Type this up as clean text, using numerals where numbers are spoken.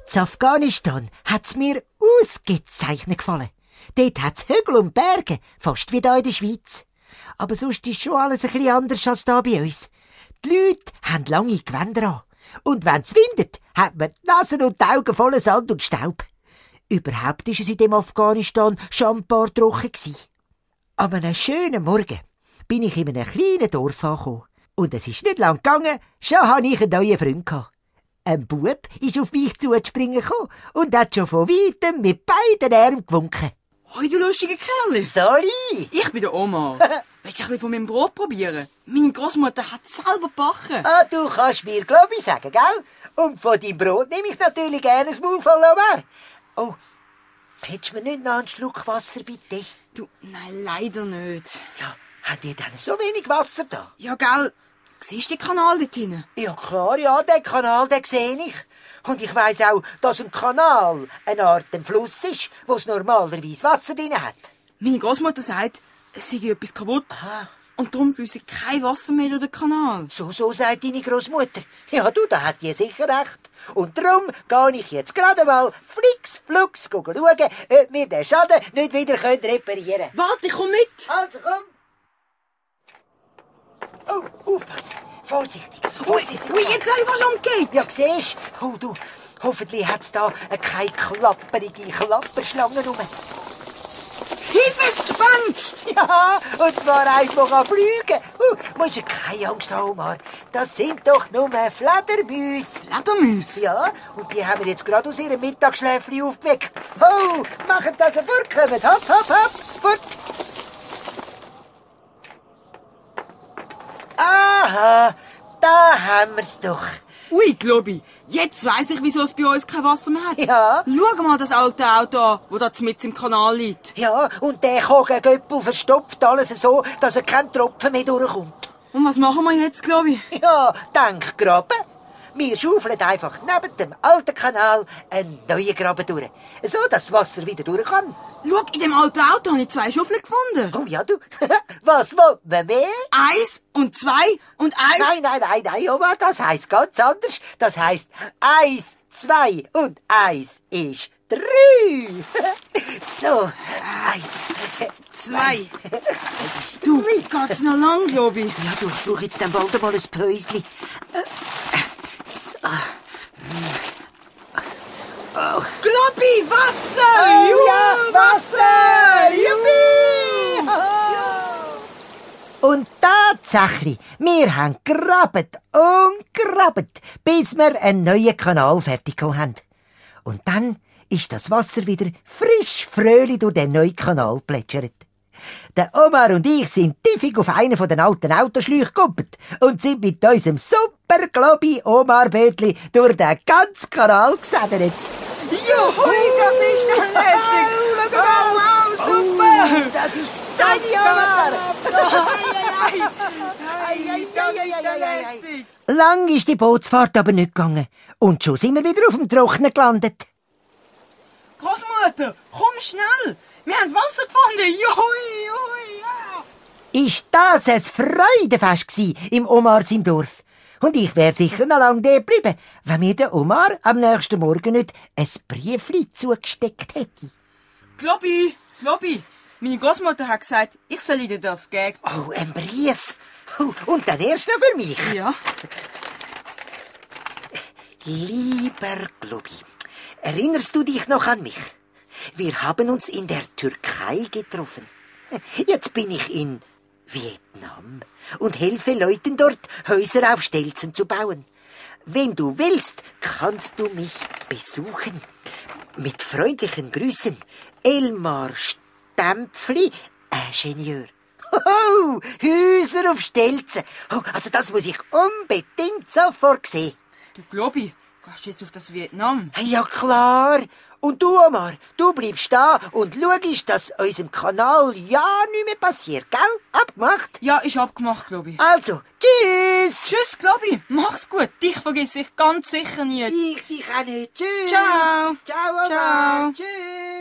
In Afghanistan hat's mir ausgezeichnet gefallen. Dort hat's Hügel und Berge, fast wie da in der Schweiz. Aber sonst ist schon alles ein bisschen anders als da bei uns. Die Leute haben lange Gewänder an. Und wenn's windet, hat man die Nase und die Augen voller Sand und Staub. Überhaupt ist es in dem Afghanistan schon ein paar trocken gewesen. An einem schönen Morgen bin ich in einem kleinen Dorf angekommen. Und es ist nicht lang gegangen, schon hatte ich einen neuen Freund gehabt. Ein Bub ist auf mich zuzuspringen gekommen und hat schon von weitem mit beiden Armen gewunken. Hoi, du lustiger Kerl. Sorry! Ich bin der Oma. Willst du ein bisschen von meinem Brot probieren? Meine Großmutter hat selber gebacken. Ah, du kannst mir Globi sagen, gell? Und von deinem Brot nehme ich natürlich gerne ein Maul voll mehr. Oh, hättest du mir nicht noch einen Schluck Wasser, bitte? Du, nein, leider nicht. Ja, habt ihr denn so wenig Wasser da? Ja, gell. Siehst du den Kanal dort hinten? Ja klar, ja, den Kanal, den sehe ich. Und ich weiss auch, dass ein Kanal eine Art ein Fluss ist, wo es normalerweise Wasser drin hat. Meine Großmutter sagt, es sei etwas kaputt. Aha. Und darum fließt kein Wasser mehr durch den Kanal. So sagt deine Großmutter. Ja, du, da hat die sicher recht. Und darum gehe ich jetzt gerade mal flix-flux schauen, ob wir den Schaden nicht wieder reparieren können. Warte, ich komm mit. Also komm. Oh, aufpassen. Vorsichtig, vorsichtig. Ui, jetzt habe ich fast umgekehrt. Ja, siehst du? Oh, du, hoffentlich hat's da keine klapperige Klapperschlange rum. Gespenst! Ja, und zwar eins, das fliegen kann. Musst du keine Angst haben, Omar. Das sind doch nur Fledermäuse. Fledermäuse? Ja, und die haben wir jetzt gerade aus ihrem Mittagsschläfchen aufgeweckt. Oh, machen, dass sie vorkommen. Hopp, hopp, hopp, fort. Aha, da haben wir's doch. Ui, Globi, jetzt weiss ich, wieso es bei uns kein Wasser mehr hat. Ja. Schau mal das alte Auto an, das da mitten im Kanal liegt. Ja, und der Kogengöppel verstopft alles so, dass er kein Tropfen mehr durchkommt. Und was machen wir jetzt, Globi? Ja, denk graben. Wir schaufeln einfach neben dem alten Kanal einen neuen Graben durch, so dass das Wasser wieder durch kann. Schau, in dem alten Auto habe ich 2 Schaufeln gefunden. Oh ja, du. Was will man mehr? 1 und 2 und 1. Nein, Oma, das heisst ganz anders. Das heisst 1, 2 und 1 ist 3. So, 1, 2. Du, geht's noch lang, Globi? Ja, du, ich brauche jetzt dann bald mal ein Päuschen. So. Oh. Globi, Wasser! Oh, ja, Wasser! Juppie! Und tatsächlich, wir haben graben und graben, bis wir einen neuen Kanal fertig haben. Und dann ist das Wasser wieder frisch fröhlich durch den neuen Kanal plätschert. Der Omar und ich sind tiefig auf einen von den alten Autoschläuchen gekumpelt und sind mit unserem super Globi Omar-Bötli durch den ganzen Kanal gesedert. Juhui, das ist doch lässig! Schau mal, wow, super! Oh, das ist Sani Omar! Lässig! Lang ist die Bootsfahrt aber nicht gegangen. Und schon sind wir wieder auf dem Trockenen gelandet. Großmutter, komm schnell! Wir haben Wasser gefunden! Juhui, ja! Ist das ein Freudenfest gsi im Omar im Dorf? Und ich wär sicher noch lange dort geblieben, wenn mir der Omar am nächsten Morgen nicht ein Briefli zugesteckt hätte. Globi, meine Großmutter hat gesagt, ich soll dir das geben. Oh, ein Brief. Oh, und dann erst noch für mich. Ja. Lieber Globi, erinnerst du dich noch an mich? Wir haben uns in der Türkei getroffen. Jetzt bin ich in Vietnam und helfe Leuten dort, Häuser auf Stelzen zu bauen. Wenn du willst, kannst du mich besuchen. Mit freundlichen Grüßen, Elmar Stempfli, Ingenieur. Oh, Häuser auf Stelzen. Oh, also das muss ich unbedingt sofort sehen. Du Globi, gehst du jetzt auf das Vietnam? Ja, klar. Und du, Omar, du bleibst da und schaust, dass unserem Kanal ja nicht mehr passiert, gell? Abgemacht? Ja, ist abgemacht, Globi. Also, tschüss. Tschüss, Globi. Mach's gut. Dich vergiss ich ganz sicher nie. Ich dich auch nicht. Tschüss. Ciao. Ciao, Omar. Ciao. Tschüss.